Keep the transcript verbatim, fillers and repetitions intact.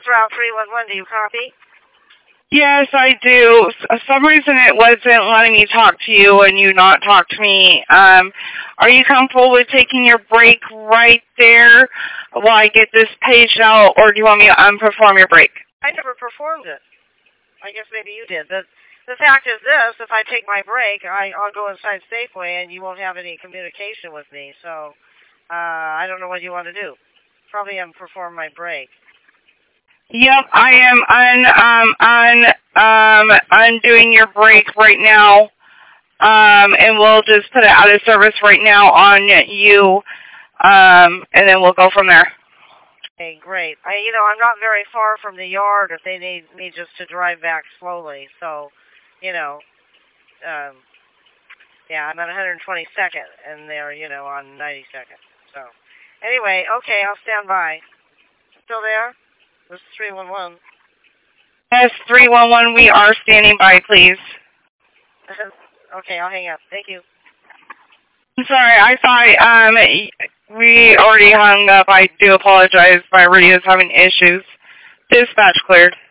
Route three one one, do you copy? Yes, I do. For some reason it wasn't letting me talk to you and you not talk to me. Um, are you comfortable with taking your break right there while I get this page out, or do you want me to unperform your break? I never performed it. I guess maybe you did. The, the fact is this, if I take my break, I, I'll go inside Safeway and you won't have any communication with me. So uh, I don't know what you want to do. Probably unperform my break. Yep, I am un, um, un, um, undoing your break right now, um, and we'll just put it out of service right now on you, um, and then we'll go from there. Okay, great. I, you know, I'm not very far from the yard if they need me just to drive back slowly, so, you know, um, yeah, I'm at one hundred twenty-second, and they're, you know, on ninety-second, so. Anyway, okay, I'll stand by. Still there? This is three one one. Yes, three one one, we are standing by, please. Okay, I'll hang up. Thank you. I'm sorry, I thought um, we already hung up. I do apologize. My radio is having issues. Dispatch cleared.